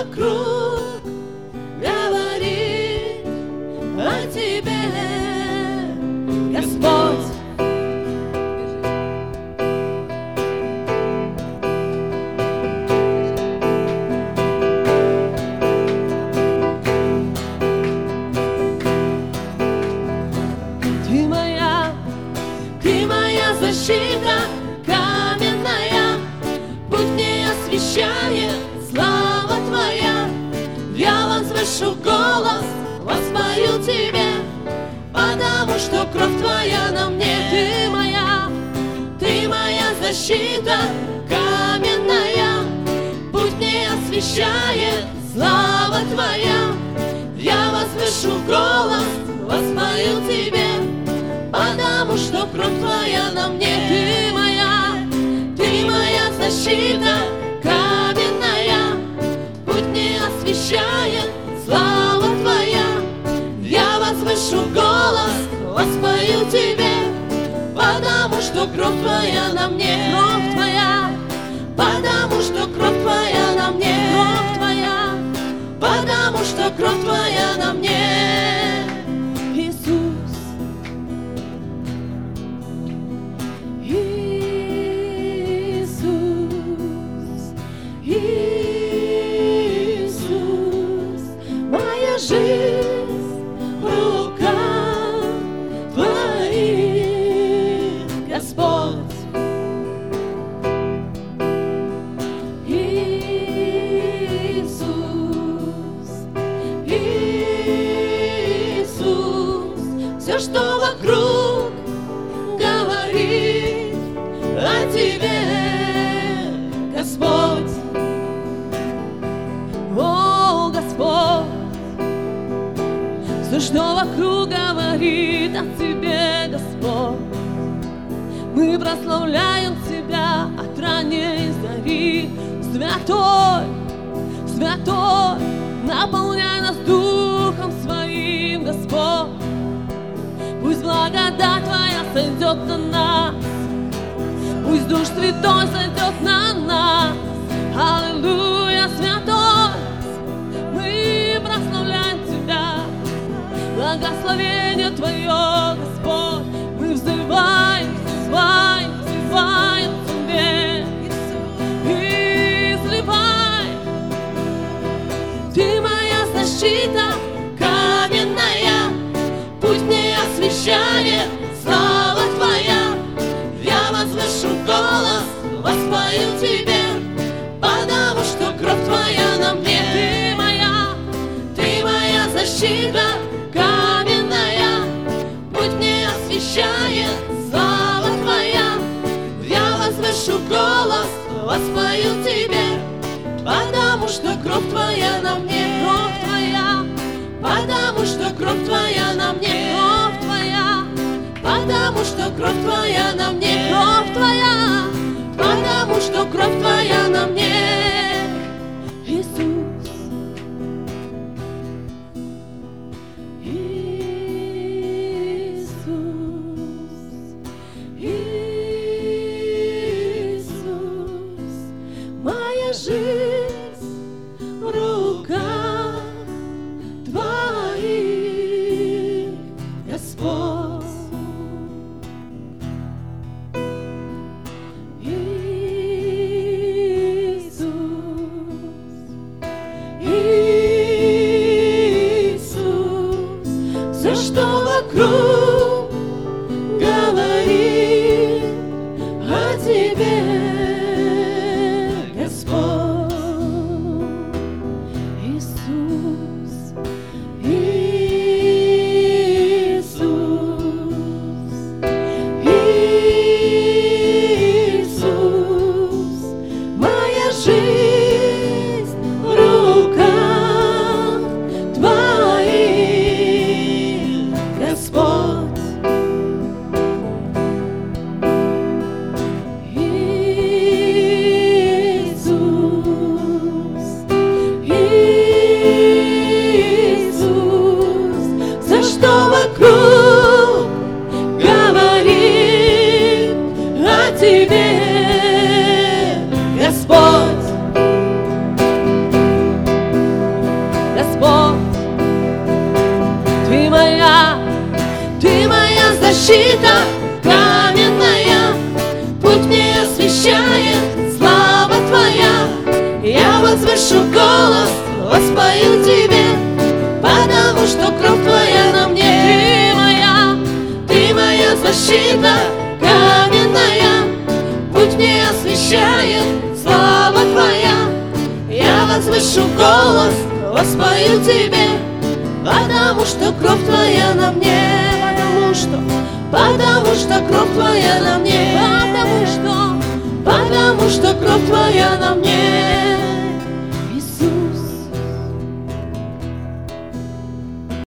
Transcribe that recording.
вокруг говорит о Тебе, Господь. Ты моя защита каменная, путь мне освещает слава Твоя. Я возвышу голос, воспою Тебе, потому что кровь Твоя на мне. Ты моя защита каменная, путь мне освещает слава Твоя. Я возвышу голос, воспою Тебе, потому что кровь Твоя на мне. Ты моя защита каменная, путь мне освещает слава Твоя. Я возвышу голос, воспою Тебе, потому что кровь Твоя на мне. Кровь Твоя, потому что кровь Твоя на мне. Кровь Твоя, потому что кровь Твоя на мне. Жизнь в руках Твоих, Господь. Иисус, Иисус, все, что вокруг говорит о Тебе, Господь. О, Господь, все, что вокруг говорит о Тебе, Господь. Мы прославляем Тебя от ранней зари. Святой, Святой, наполняй нас Духом Своим, Господь. Пусть благодать Твоя сойдет на нас, пусть Дух Святой сойдет на нас. Аллилуйя, Святой, мы прославляем Тебя. Благословение Твое, Господь, мы взываем, взываем, взываем Тебе. Изливай. Ты моя защита каменная, путь мне освещает слава Твоя. Я возвышу голос, воспою Тебе, потому что кровь Твоя на мне. Ты моя защита каменная, путь мне освещает слава Твоя. Я возвышу голос, воспою Тебе, потому что кровь Твоя на мне. Кровь Твоя, потому что кровь Твоя на мне. Кровь Твоя, потому что кровь Твоя на мне. Кровь Твоя, потому что кровь Твоя на мне. Иисус, Иисус, моя жизнь в руках Твоих, Господь. возвышу голос, воспою Тебе, потому что кровь Твоя на мне. Ты моя защита каменная, путь мне освещает слава Твоя. Я возвышу голос, воспою Тебе, потому что кровь Твоя на мне. Потому что кровь Твоя на мне.